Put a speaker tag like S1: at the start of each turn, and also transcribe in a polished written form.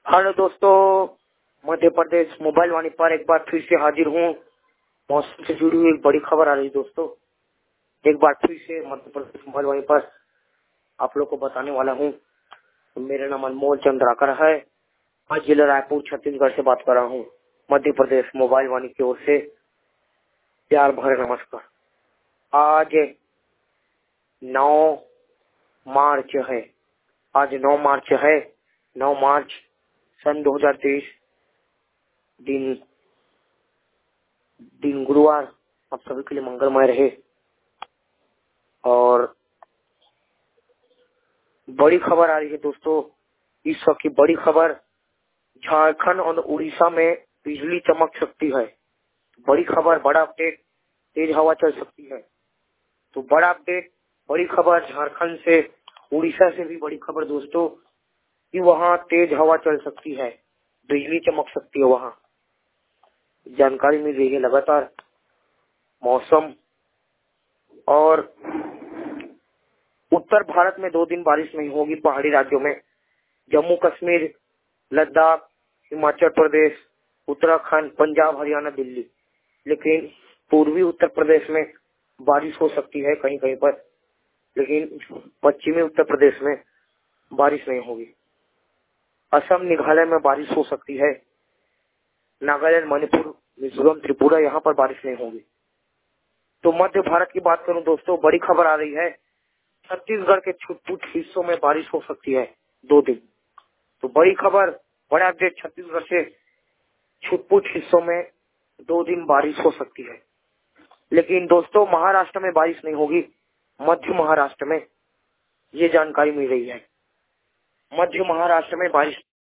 S1: Hello दोस्तों, Madhya Pradesh mobile वाणी पर एक बार फिर से हाजिर हूँ। मौसम से जुड़ी हुई एक बड़ी खबर आ रही है दोस्तों। एक बार फिर से मध्य प्रदेश मोबाइल वाणी पर आप लोग को बताने वाला हूँ। मेरा नाम अनमोल चंद्राकर है। आज जिला रायपुर छत्तीसगढ़ से बात कर रहा हूँ। मध्य प्रदेश मोबाइल वाणी की ओर से प्यार भरे नमस्कार। आज 9 मार्च है। आज 9 मार्च है। 9 मार्च सन 2023 दिन गुरुवार आप सभी के लिए मंगलमय रहे। और बड़ी खबर आ रही है दोस्तों। इस वक्त की बड़ी खबर, झारखंड और उड़ीसा में बिजली चमक सकती है। बड़ी खबर, बड़ा अपडेट, तेज हवा चल सकती है। तो बड़ा अपडेट, बड़ी खबर, झारखंड से उड़ीसा से भी बड़ी खबर दोस्तों कि वहाँ तेज हवा चल सकती है, बिजली चमक सकती है। वहाँ जानकारी मिल रही है लगातार। मौसम और उत्तर भारत में 2 दिन बारिश नहीं होगी। पहाड़ी राज्यों में जम्मू कश्मीर, लद्दाख, हिमाचल प्रदेश, उत्तराखंड, पंजाब, हरियाणा, दिल्ली। लेकिन पूर्वी उत्तर प्रदेश में बारिश हो सकती है कहीं कहीं पर, लेकिन पश्चिमी उत्तर प्रदेश में बारिश नहीं होगी। असम, मेघालय में बारिश हो सकती है। नागालैंड, मणिपुर, मिजोरम, त्रिपुरा, यहाँ पर बारिश नहीं होगी। तो मध्य भारत की बात करूं दोस्तों, बड़ी खबर आ रही है। छत्तीसगढ़ के छुट-पुट हिस्सों में बारिश हो सकती है 2 दिन। तो बड़ी खबर, बड़ा अपडेट, छत्तीसगढ़ से छुट-पुट हिस्सों में 2 दिन बारिश हो सकती है। लेकिन दोस्तों महाराष्ट्र में बारिश नहीं होगी। मध्य महाराष्ट्र में ये जानकारी मिल रही है। मध्य महाराष्ट्र में बारिश